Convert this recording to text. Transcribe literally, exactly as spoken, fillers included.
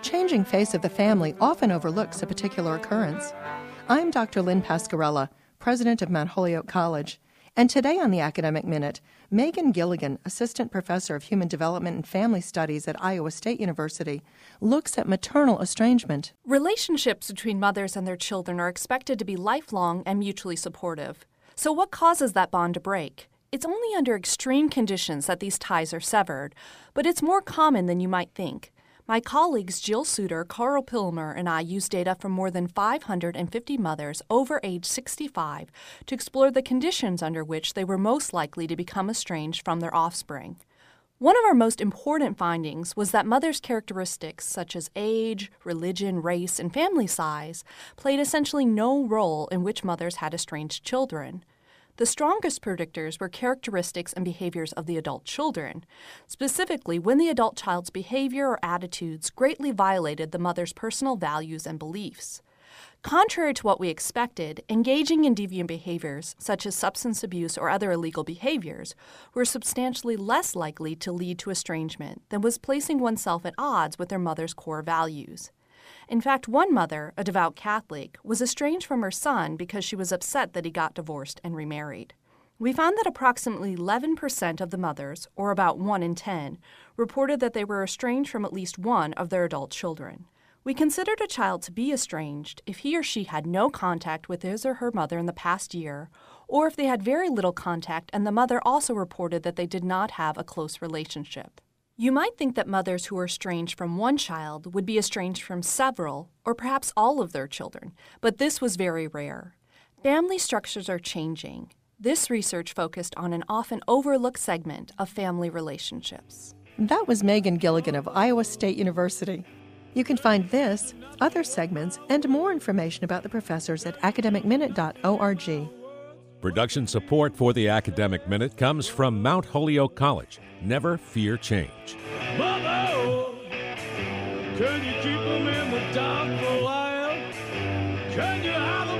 changing face of the family often overlooks a particular occurrence. I'm Doctor Lynn Pascarella, president of Mount Holyoke College, and today on the Academic Minute, Megan Gilligan, assistant professor of human development and family studies at Iowa State University, looks at maternal estrangement. Relationships between mothers and their children are expected to be lifelong and mutually supportive. So what causes that bond to break? It's only under extreme conditions that these ties are severed, but it's more common than you might think. My colleagues Jill Suter, Carl Pilmer, and I use data from more than five hundred fifty mothers over age sixty-five to explore the conditions under which they were most likely to become estranged from their offspring. One of our most important findings was that mothers' characteristics such as age, religion, race, and family size played essentially no role in which mothers had estranged children. The strongest predictors were characteristics and behaviors of the adult children, specifically when the adult child's behavior or attitudes greatly violated the mother's personal values and beliefs. Contrary to what we expected, engaging in deviant behaviors, such as substance abuse or other illegal behaviors, were substantially less likely to lead to estrangement than was placing oneself at odds with their mother's core values. In fact, one mother, a devout Catholic, was estranged from her son because she was upset that he got divorced and remarried. We found that approximately eleven percent of the mothers, or about one in ten, reported that they were estranged from at least one of their adult children. We considered a child to be estranged if he or she had no contact with his or her mother in the past year, or if they had very little contact and the mother also reported that they did not have a close relationship. You might think that mothers who are estranged from one child would be estranged from several, or perhaps all of their children, but this was very rare. Family structures are changing. This research focused on an often overlooked segment of family relationships. That was Megan Gilligan of Iowa State University. You can find this, other segments, and more information about the professors at academic minute dot org. Production support for the Academic Minute comes from Mount Holyoke College. Never fear change. Mother, can you keep them in the dark for a while? Can you have